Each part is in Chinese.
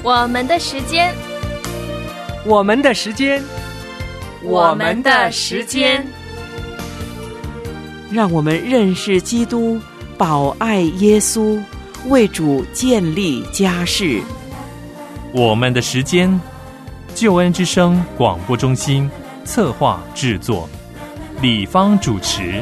我们的时间， 我们的时间， 我们的时间， 让我们认识基督，保爱耶稣，为主建立家室。 我们的时间，救恩之声广播中心策划制作，李芳主持。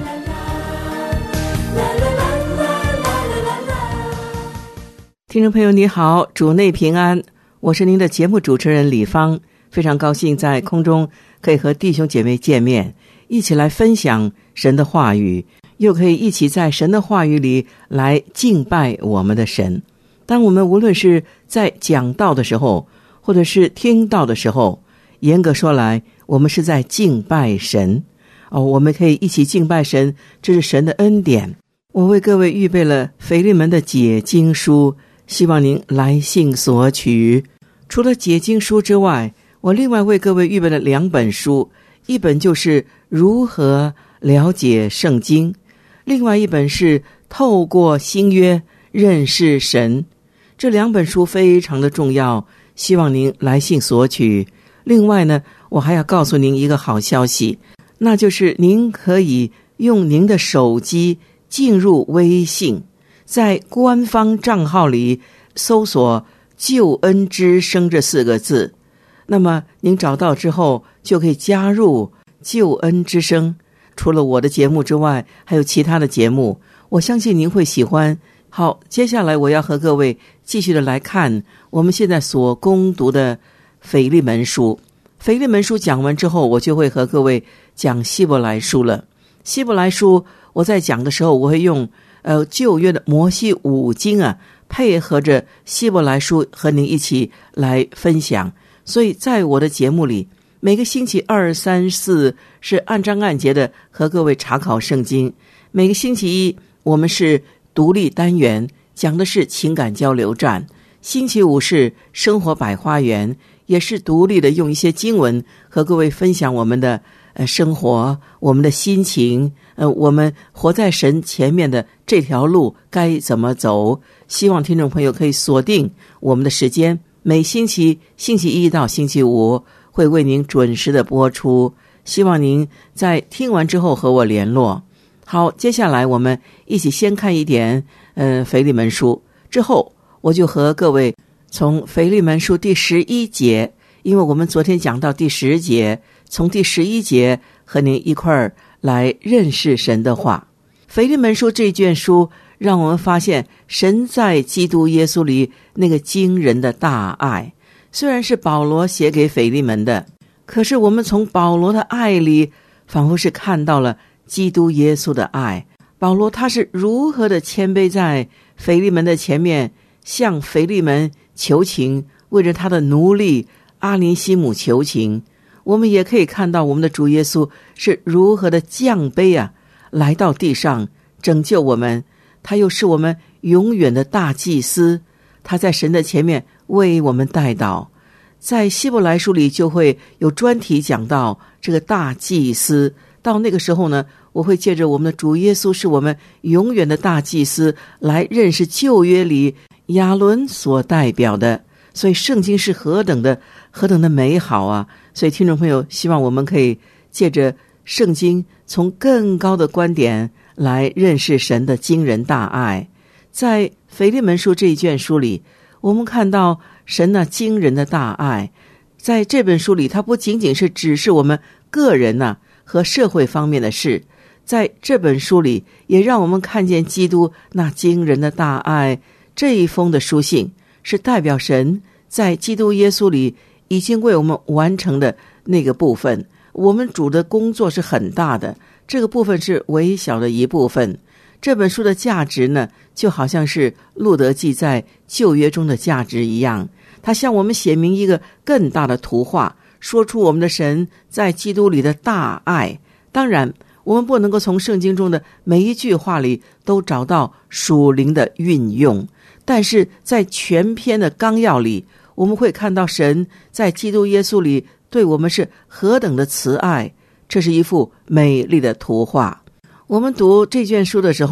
听众朋友你好，主内平安，我是您的节目主持人李芳，非常高兴在空中可以和弟兄姐妹见面，一起来分享神的话语，又可以一起在神的话语里来敬拜我们的神。当我们无论是在讲道的时候，或者是听道的时候，严格说来，我们是在敬拜神。我们可以一起敬拜神，这是神的恩典。我为各位预备了腓利门的解经书，希望您来信索取。除了解经书之外，我另外为各位预备了2本书，一本就是如何了解圣经，另外一本是透过新约认识神。这2本书非常的重要，希望您来信索取。另外呢，我还要告诉您一个好消息，那就是您可以用您的手机进入微信，在官方账号里搜索救恩之声这4个字，那么您找到之后就可以加入救恩之声。除了我的节目之外，还有其他的节目，我相信您会喜欢。好，接下来我要和各位继续的来看我们现在所攻读的腓利门书。腓利门书讲完之后，我就会和各位讲希伯来书了。希伯来书我在讲的时候，我会用旧约的摩西5经配合着希伯来书和您一起来分享。所以在我的节目里，每个星期2、3、4是按章按节的和各位查考圣经，每个星期1我们是独立单元，讲的是情感交流站，星期5是生活百花园，也是独立的用一些经文和各位分享我们的生活，我们的心情，我们活在神前面的这条路该怎么走。希望听众朋友可以锁定我们的时间，每星期1到星期5会为您准时的播出，希望您在听完之后和我联络。好，接下来我们一起先看一点腓利门书，之后我就和各位从腓利门书第11节，因为我们昨天讲到第10节，从第11节和您一块儿来认识神的话。腓利门书这卷书让我们发现神在基督耶稣里那个惊人的大爱，虽然是保罗写给腓利门的，可是我们从保罗的爱里仿佛是看到了基督耶稣的爱。保罗他是如何的谦卑在腓利门的前面，向腓利门求情，为着他的奴隶阿尼西姆求情。我们也可以看到我们的主耶稣是如何的降卑来到地上拯救我们，他又是我们永远的大祭司，他在神的前面为我们代祷。在希伯来书里就会有专题讲到这个大祭司，到那个时候呢，我会借着我们的主耶稣是我们永远的大祭司来认识旧约里亚伦所代表的。所以圣经是何等的美好所以听众朋友，希望我们可以借着圣经从更高的观点来认识神的惊人大爱。在腓利门书这一卷书里，我们看到神那惊人的大爱。在这本书里，它不仅仅是指示我们个人和社会方面的事，在这本书里也让我们看见基督那惊人的大爱。这一封的书信是代表神在基督耶稣里已经为我们完成的那个部分。我们主的工作是很大的，这个部分是微小的一部分。这本书的价值呢，就好像是路德记在旧约中的价值一样，它向我们写明一个更大的图画，说出我们的神在基督里的大爱。当然我们不能够从圣经中的每一句话里都找到属灵的运用，但是在全篇的纲要里，我们会看到神在基督耶稣里对我们是何等的慈爱，这是一幅美丽的图画。我们读这卷书的时候，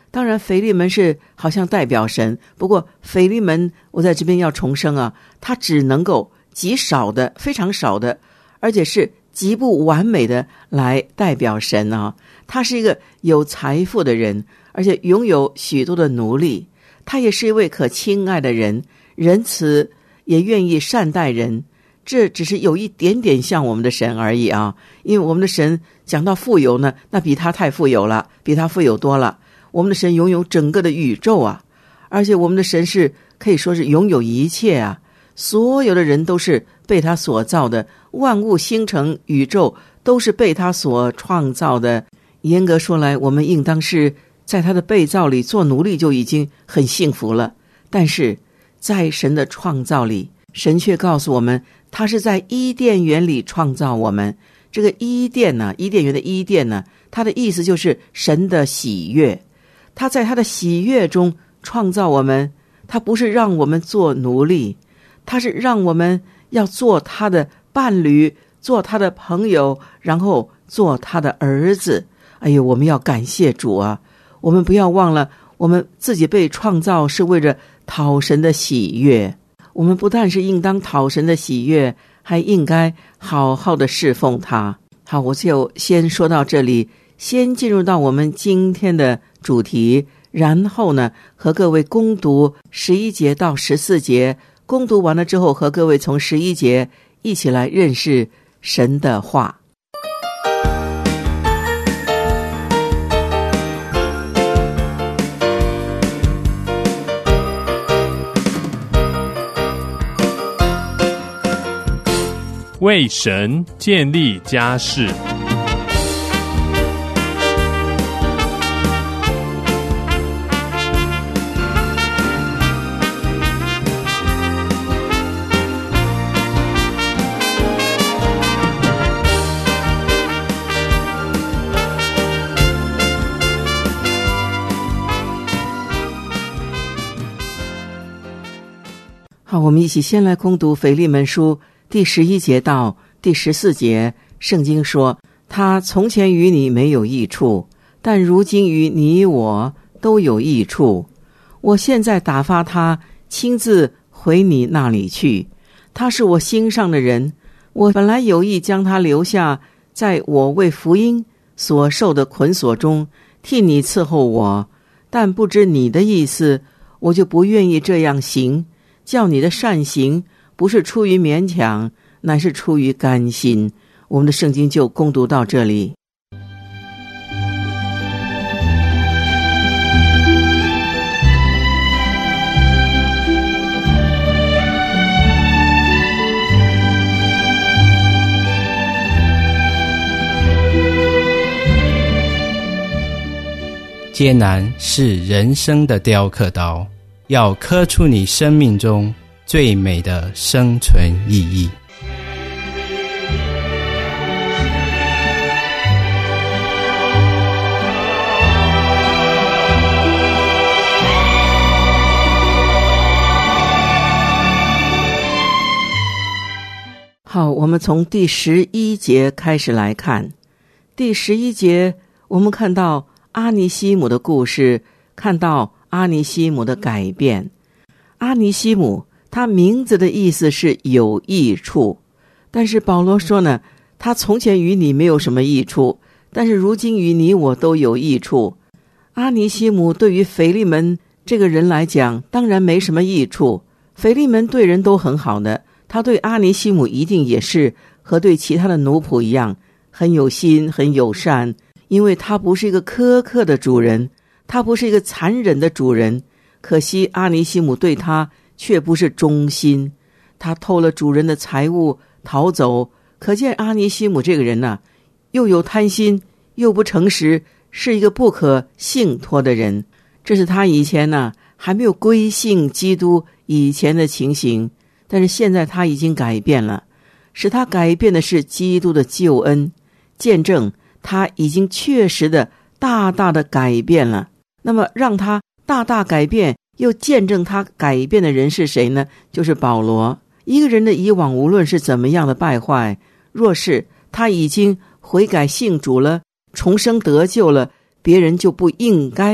当然腓利门是好像代表神，不过腓利门我在这边要重申啊，他只能够极少的非常少的，而且是极不完美的来代表神啊。他是一个有财富的人，而且拥有许多的奴隶，他也是一位可亲爱的人，仁慈，也愿意善待人。这只是有一点点像我们的神而已啊，因为我们的神讲到富有呢，那比他太富有了，比他富有多了。我们的神拥有整个的宇宙啊，而且我们的神是可以说是拥有一切啊，所有的人都是被他所造的，万物星辰宇宙都是被他所创造的。严格说来，我们应当是在他的被造里做奴隶就已经很幸福了，但是在神的创造里，神却告诉我们，他是在伊甸园里创造我们。这个伊甸呢，伊甸园的伊甸呢，它的意思就是神的喜悦。他在他的喜悦中创造我们，他不是让我们做奴隶，他是让我们要做他的伴侣，做他的朋友，然后做他的儿子。哎呦，我们要感谢主啊！我们不要忘了，我们自己被创造是为了讨神的喜悦。我们不但是应当讨神的喜悦，还应该好好的侍奉他。好，我就先说到这里，先进入到我们今天的主题，然后呢，和各位攻读11节到14节，攻读完了之后，和各位从11节一起来认识神的话。 为神建立家室。 好，我们一起先来攻读腓利门书第11节到第14节。圣经说，他从前与你没有益处，但如今与你我都有益处。我现在打发他亲自回你那里去，他是我心上的人，我本来有意将他留下，在我为福音所受的捆锁中替你伺候我，但不知你的意思，我就不愿意这样行，叫你的善行不是出于勉强，乃是出于甘心。我们的圣经就攻读到这里。 艰难是人生的雕刻刀，要刻出你生命中最美的生存意义。 好，我们从第11节开始来看。第11节，我们看到阿尼西姆的故事，看到阿尼西姆的改变。阿尼西姆，他名字的意思是有益处，但是保罗说呢，他从前与你没有什么益处，但是如今与你我都有益处。阿尼西姆对于腓利门这个人来讲，当然没什么益处。腓利门对人都很好的，他对阿尼西姆一定也是和对其他的奴仆一样，很有心，很友善，因为他不是一个苛刻的主人，他不是一个残忍的主人。可惜阿尼西姆对他却不是忠心，他偷了主人的财物逃走。可见阿尼西姆这个人呢，又有贪心，又不诚实，是一个不可信托的人。这是他以前呢还没有归信基督以前的情形，但是现在他已经改变了。使他改变的是基督的救恩，见证他已经确实的大大的改变了。那么让他大大改变又见证他改变的人是谁呢？就是保罗。一个人的以往无论是怎么样的败坏，若是他已经悔改信主了，重生得救了，别人就不应该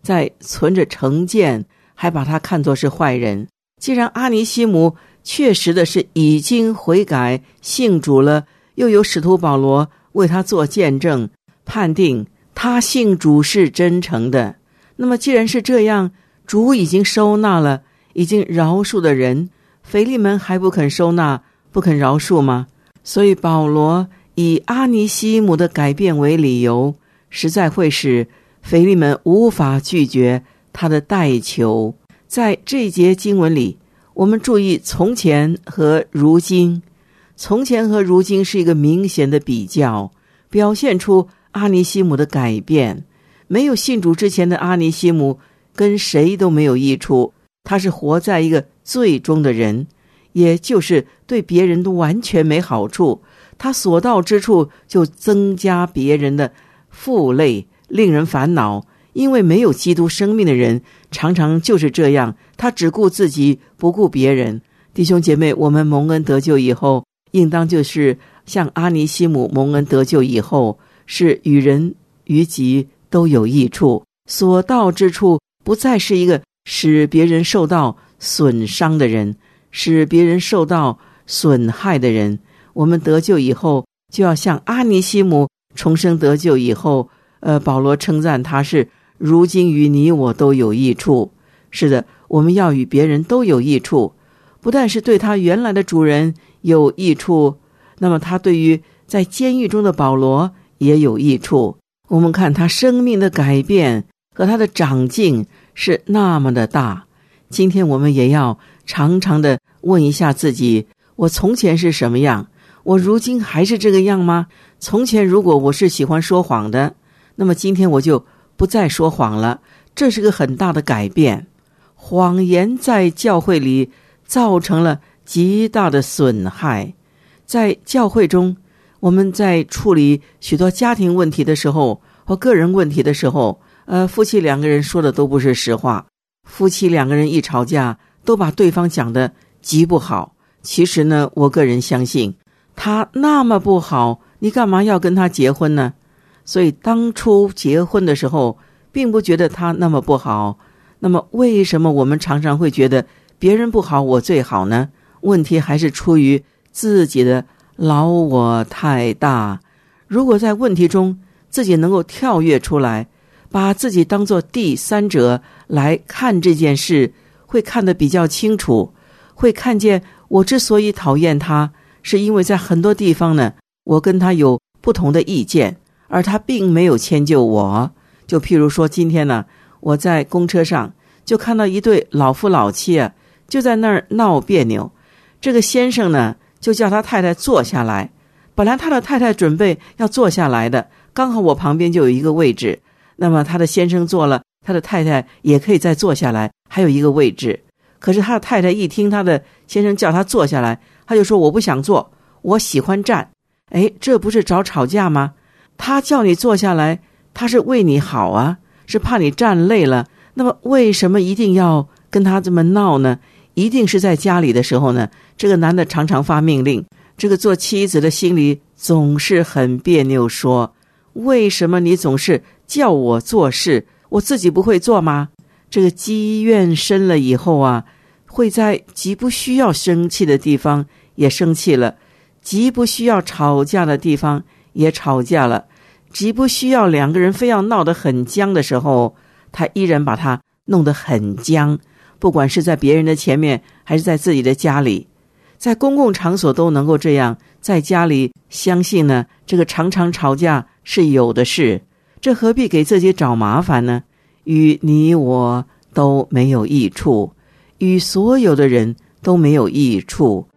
在存着成见，还把他看作是坏人。既然阿尼西姆确实的是已经悔改信主了，又有使徒保罗为他做见证，判定他信主是真诚的，那么既然是这样，主已经收纳了，已经饶恕的人，腓利门还不肯收纳，不肯饶恕吗？所以保罗以阿尼西姆的改变为理由，实在会使腓利门无法拒绝他的代求。在这一节经文里，我们注意从前和如今。从前和如今是一个明显的比较，表现出阿尼西姆的改变。没有信主之前的阿尼西姆跟谁都没有益处，他是活在一个罪中的人，也就是对别人都完全没好处，他所到之处就增加别人的负累，令人烦恼。因为没有基督生命的人常常就是这样，他只顾自己不顾别人。弟兄姐妹，我们蒙恩得救以后，应当就是像阿尼西姆蒙恩得救以后，是与人与己都有益处，所到之处不再是一个使别人受到损伤的人，使别人受到损害的人。我们得救以后，就要像阿尼西姆重生得救以后，保罗称赞他是如今与你我都有益处。是的，我们要与别人都有益处，不但是对他原来的主人有益处，那么他对于在监狱中的保罗也有益处。我们看他生命的改变和他的长进是那么的大。今天我们也要常常的问一下自己，我从前是什么样？我如今还是这个样吗？从前如果我是喜欢说谎的，那么今天我就不再说谎了，这是个很大的改变。谎言在教会里造成了极大的损害。在教会中，我们在处理许多家庭问题的时候或个人问题的时候，夫妻两个人说的都不是实话，夫妻两个人一吵架都把对方讲得极不好。其实呢，我个人相信他那么不好，你干嘛要跟他结婚呢？所以当初结婚的时候并不觉得他那么不好，那么为什么我们常常会觉得别人不好我最好呢？问题还是出于自己的老我太大。如果在问题中自己能够跳跃出来，把自己当作第三者来看这件事，会看得比较清楚，会看见我之所以讨厌他，是因为在很多地方呢，我跟他有不同的意见，而他并没有迁就我。就譬如说今天呢，我在公车上就看到一对老夫老妻啊，就在那儿闹别扭。这个先生呢，就叫他太太坐下来，本来他的太太准备要坐下来的，刚好我旁边就有一个位置，那么他的先生坐了，他的太太也可以再坐下来，还有一个位置。可是他的太太一听他的先生叫他坐下来，他就说我不想坐，我喜欢站。这不是找吵架吗？他叫你坐下来，他是为你好啊，是怕你站累了，那么为什么一定要跟他这么闹呢？一定是在家里的时候呢，这个男的常常发命令，这个做妻子的心里总是很别扭，说为什么你总是叫我做事，我自己不会做吗？这个积怨深了以后啊，会在极不需要生气的地方也生气了，极不需要吵架的地方也吵架了，极不需要两个人非要闹得很僵的时候，他依然把它弄得很僵，不管是在别人的前面还是在自己的家里，在公共场所都能够这样，在家里相信呢，这个常常吵架是有的事，这何必给自己找麻烦呢？与你我都没有益处，与所有的人都没有益处。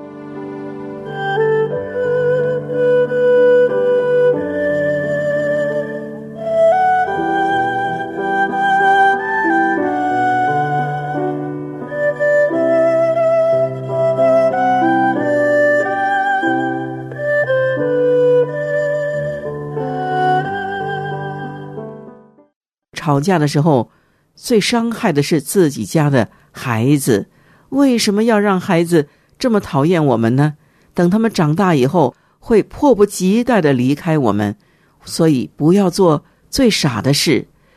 吵架的时候，最伤害的是自己家的孩子。为什么要让孩子这么讨厌我们呢？等他们长大以后，会迫不及待地离开我们。所以不要做最傻的事，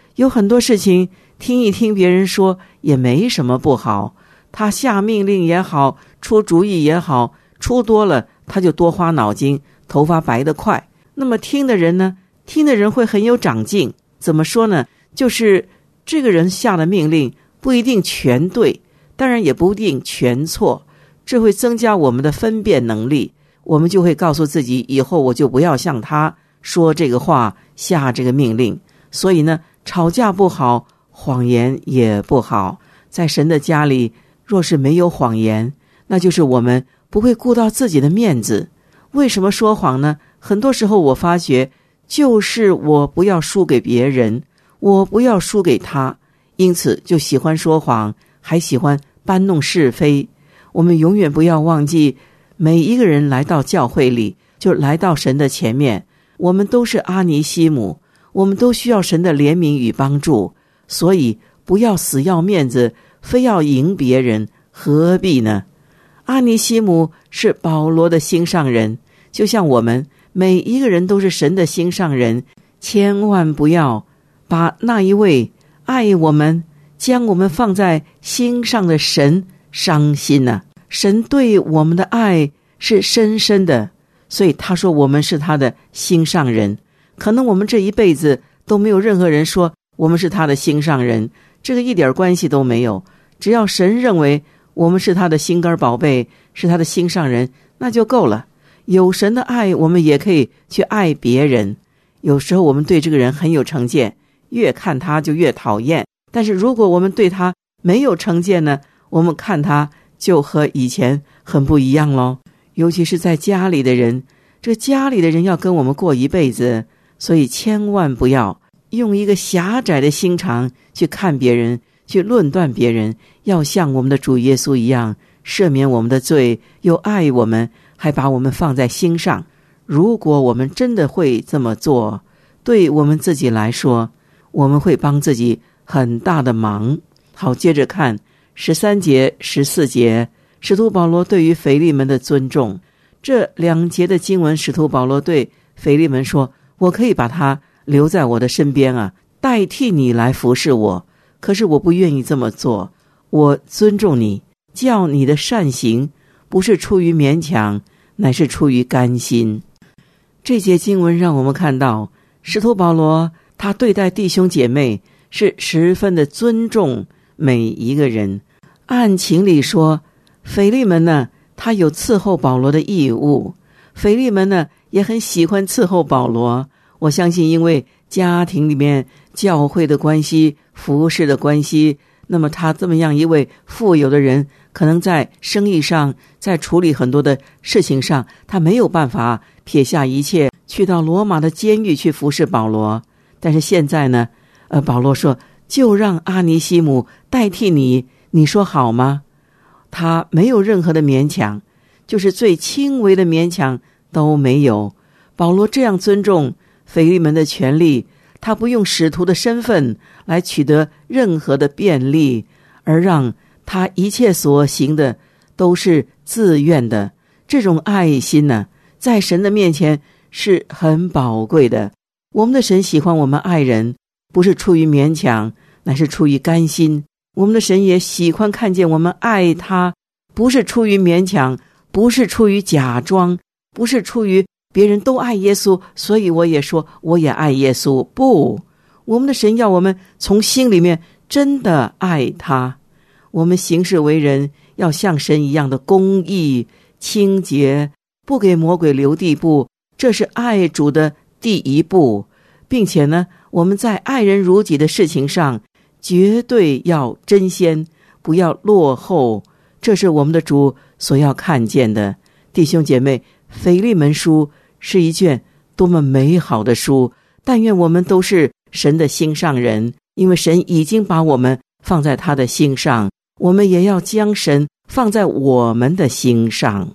有很多事情听一听别人说也没什么不好，他下命令也好，出主意也好，出多了他就多花脑筋，头发白得快。那么听的人呢，听的人会很有长进。怎么说呢？就是这个人下的命令不一定全对，当然也不一定全错，这会增加我们的分辨能力。我们就会告诉自己，以后我就不要像他说这个话，下这个命令。所以呢，吵架不好，谎言也不好。在神的家里，若是没有谎言，那就是我们不会顾到自己的面子。为什么说谎呢？很多时候我发觉，就是我不要输给别人，我不要输给他，因此就喜欢说谎，还喜欢搬弄是非。我们永远不要忘记，每一个人来到教会里，就来到神的前面，我们都是阿尼西姆，我们都需要神的怜悯与帮助。所以不要死要面子，非要赢别人，何必呢？阿尼西姆是保罗的心上人，就像我们每一个人都是神的心上人，千万不要把那一位爱我们、将我们放在心上的神伤心啊。神对我们的爱是深深的，所以他说我们是他的心上人。可能我们这一辈子都没有任何人说我们是他的心上人，这个一点关系都没有。只要神认为我们是他的心肝宝贝，是他的心上人，那就够了。有神的爱，我们也可以去爱别人。有时候我们对这个人很有成见，越看他就越讨厌。但是如果我们对他没有成见呢，我们看他就和以前很不一样咯。尤其是在家里的人，这家里的人要跟我们过一辈子，所以千万不要用一个狭窄的心肠去看别人，去论断别人。要像我们的主耶稣一样，赦免我们的罪，又爱我们，还把我们放在心上。如果我们真的会这么做，对我们自己来说，我们会帮自己很大的忙。好，接着看13节、14节，使徒保罗对于腓利门的尊重。这2节的经文，使徒保罗对腓利门说，我可以把他留在我的身边啊，代替你来服侍我，可是我不愿意这么做。我尊重你，叫你的善行不是出于勉强，乃是出于甘心。这节经文让我们看到，使徒保罗他对待弟兄姐妹是十分的尊重每一个人。按情理说，腓利门呢，他有伺候保罗的义务，腓利门呢也很喜欢伺候保罗。我相信因为家庭里面教会的关系、服侍的关系，那么他这么样一位富有的人，可能在生意上，在处理很多的事情上，他没有办法撇下一切去到罗马的监狱去服侍保罗。但是现在呢，保罗说就让阿尼西姆代替你，你说好吗？他没有任何的勉强，就是最轻微的勉强都没有。保罗这样尊重腓利门的权利，他不用使徒的身份来取得任何的便利，而让他一切所行的都是自愿的。这种爱心呢，在神的面前是很宝贵的。我们的神喜欢我们爱人，不是出于勉强，乃是出于甘心。我们的神也喜欢看见我们爱他，不是出于勉强，不是出于假装，不是出于别人都爱耶稣，所以我也说我也爱耶稣。不，我们的神要我们从心里面真的爱他。我们行事为人要像神一样的公义、清洁，不给魔鬼留地步，这是爱主的第一步。并且呢，我们在爱人如己的事情上绝对要争先，不要落后，这是我们的主所要看见的。弟兄姐妹，腓利门书是一卷多么美好的书，但愿我们都是神的心上人，因为神已经把我们放在他的心上，我们也要将神放在我们的心上。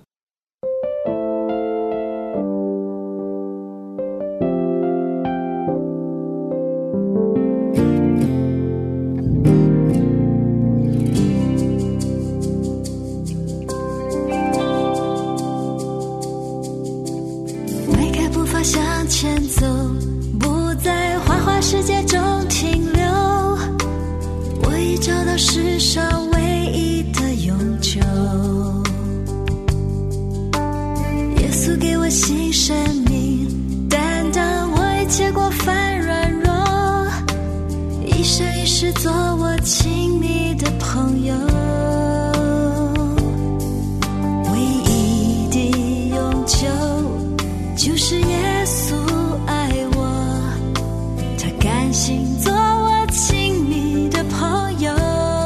向前走，不在花花世界中停留， 到世上唯一的永久。耶稣给我新生命，担当我一切过犯软弱，一生一世做我亲密的朋友。唯一的永久就是耶稣爱我，他甘心做我亲密的朋友。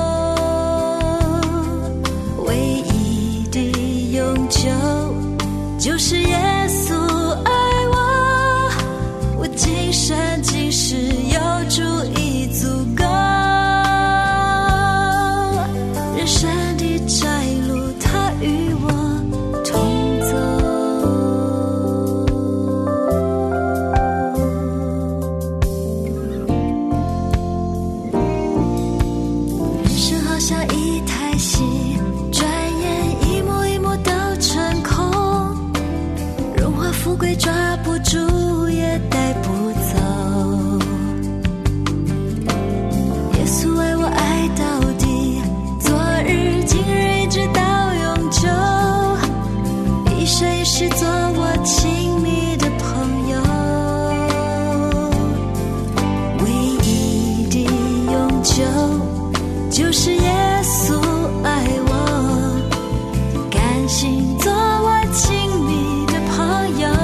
唯一的永久就是耶稣爱我，我今生今世有主已足够。人生的窄路他与我同走。人生好像一台戏，转眼一幕一幕都成空，荣华富贵抓不住也带不走。耶稣爱我爱到底，昨日今日一直到永久，一生一世做我亲密的朋友。唯一的永久就是耶稣爱我，甘心做我亲密的朋友。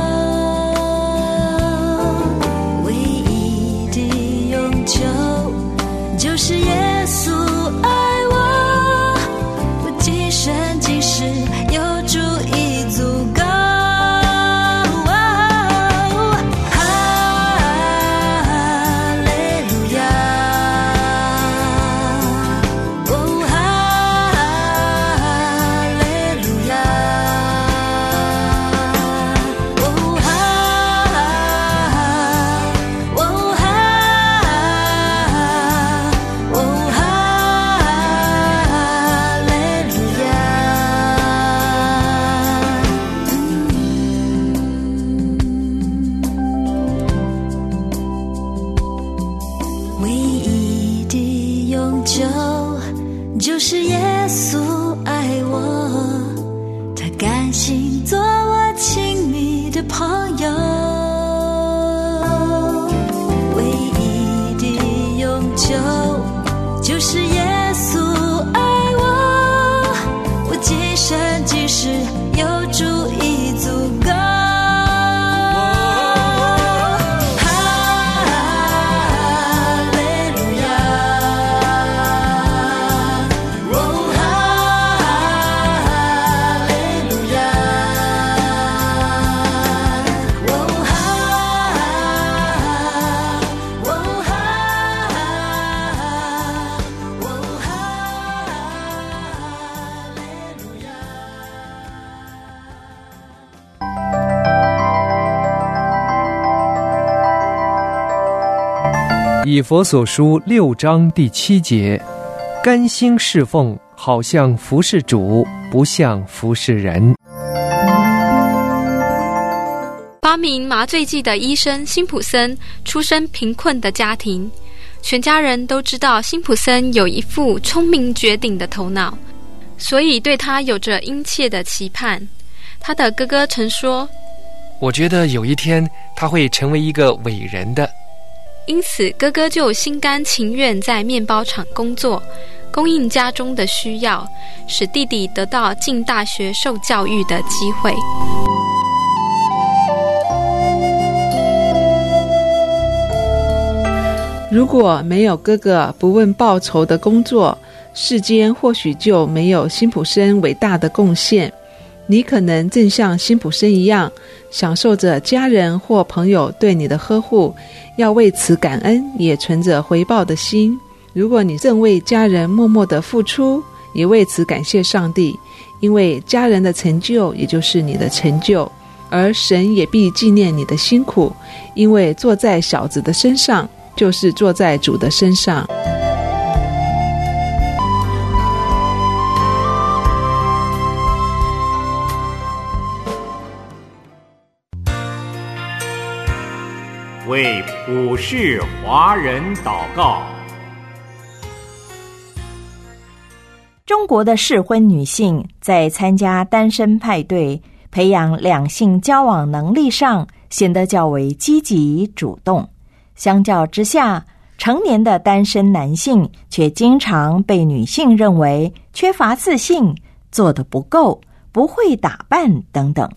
唯一的永久就是耶稣爱我，我今生今世有主已足够。唯一的永久就是耶稣爱我，他甘心做我亲密的朋友。唯一的永久就是耶稣爱我，我今生今世有主已足够。 以弗所书6章第7节，甘心侍奉，好像服侍主，不像服侍人。 发明麻醉剂的医生辛普森出身贫困的家庭，全家人都知道辛普森有一副聪明绝顶的头脑，所以对他有着殷切的期盼。他的哥哥曾说， 我觉得有一天他会成为一个伟人的。 因此哥哥就心甘情愿在面包厂工作，供应家中的需要，使弟弟得到进大学受教育的机会。 如果没有哥哥不问报酬的工作，世间或许就没有辛普森伟大的贡献。你可能正像辛普森一样，享受着家人或朋友对你的呵护，要为此感恩，也存着回报的心。如果你正为家人默默的付出，也为此感谢上帝，因为家人的成就也就是你的成就，而神也必纪念你的辛苦，因为坐在小子的身上，就是坐在主的身上。 为普世华人祷告。 中国的适婚女性在参加单身派对、培养两性交往能力上显得较为积极主动。相较之下，成年的单身男性却经常被女性认为缺乏自信、做得不够、不会打扮等等。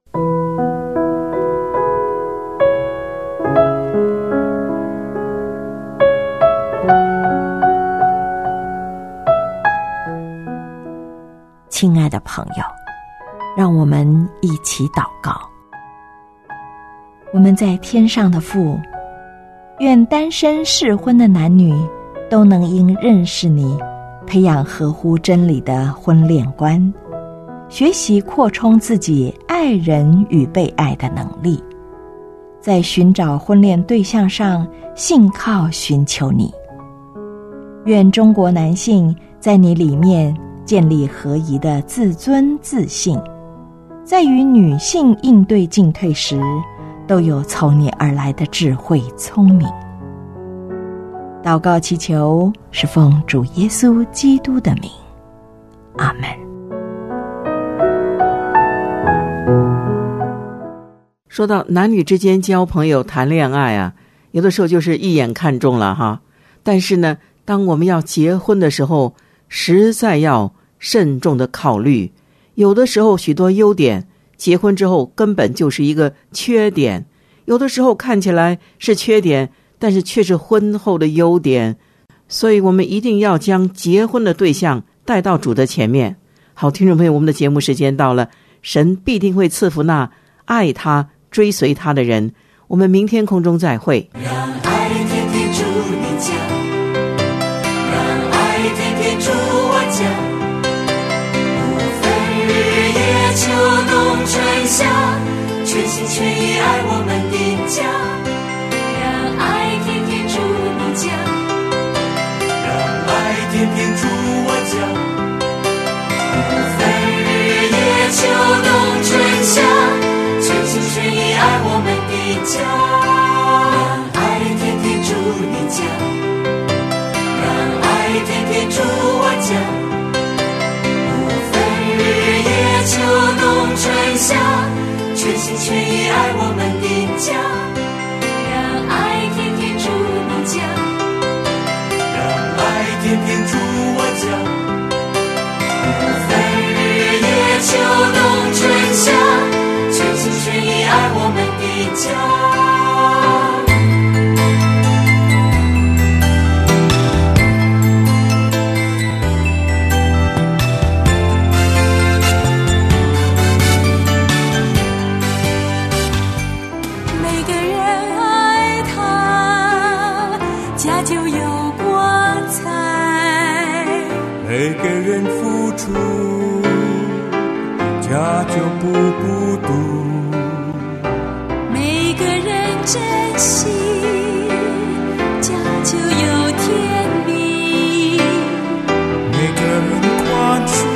亲爱的朋友，让我们一起祷告。我们在天上的父，愿单身适婚的男女都能因认识你，培养合乎真理的婚恋观，学习扩充自己爱人与被爱的能力，在寻找婚恋对象上信靠寻求你。愿中国男性在你里面建立合宜的自尊自信，在与女性应对进退时，都有从你而来的智慧聪明。祷告祈求是奉主耶稣基督的名，阿们。 说到男女之间交朋友谈恋爱啊，有的时候就是一眼看中了哈，但是呢，当我们要结婚的时候，实在要慎重的考虑，有的时候许多优点结婚之后根本就是一个缺点，有的时候看起来是缺点，但是却是婚后的优点。所以我们一定要将结婚的对象带到主的前面。好，听众朋友，我们的节目时间到了，神必定会赐福那爱他追随他的人。我们明天空中再会。 让爱天天住你家，让爱天天住我家，不分日夜秋冬春夏，全心全意爱我们的家。让爱天天住你家，让爱天天住我家，不分日夜秋冬春夏，全心全意爱我们的家。让爱天天住你家，让爱天天住我家，不分日夜秋冬春夏，全心全意爱我们的家。让爱天天住你家，让爱天天住我家，不分日夜秋冬春夏，全心全意爱我们的家。每个人爱他，家就有光彩。 每个人付出，家就不孤独。 每个人珍惜，家就有甜蜜。 每个人宽恕，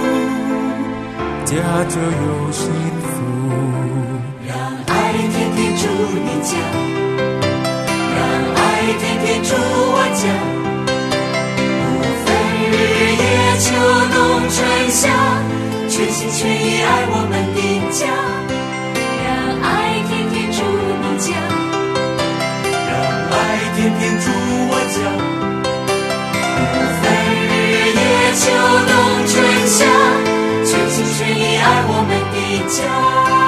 家就有幸福。 让爱天天住你家，让爱天天住我家，不分日夜秋冬春夏，全心全意爱我们的家。让爱天天住你家， 让爱天天住我家， 不分日夜秋冬春夏，全心全意爱我们的家。